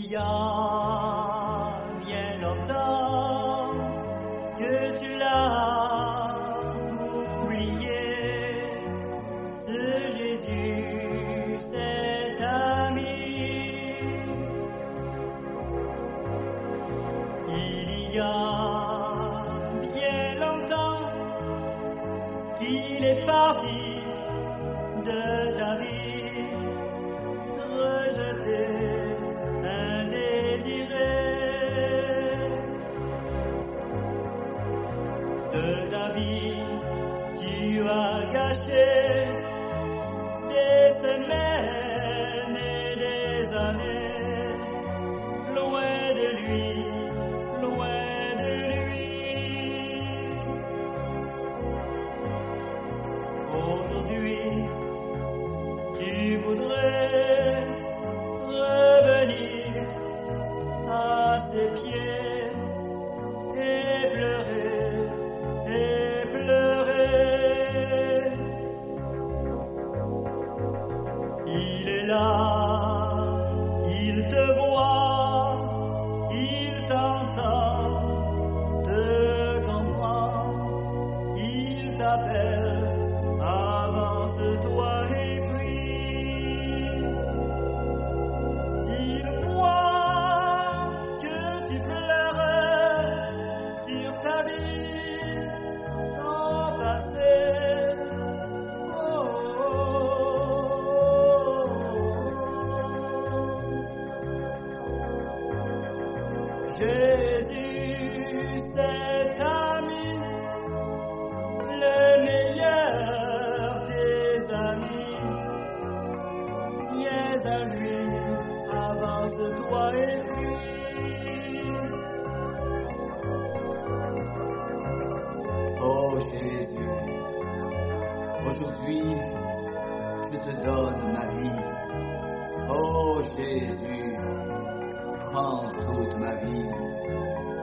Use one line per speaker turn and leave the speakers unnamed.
Il y a bien longtemps que tu l'as oublié, ce Jésus, cet ami. Il y a bien longtemps qu'il est parti de ta vie, rejeté, indésiré. De ta vie, tu as gâché des semaines et des années, loin de lui, loin de lui. Aujourd'hui, tu voudrais revenir à ses pieds et pleurer, et pleurer. Il est là, il te voit, il t'entend, te comprend, il t'appelle, avance-toi et prie. Il voit que tu pleures sur ta vie, ton passé. Oh, Jésus, cet ami, le meilleur des amis. Viens à lui, avance-toi et prie.
Oh Jésus, aujourd'hui, je te donne ma vie. Oh Jésus, prends toute ma vie.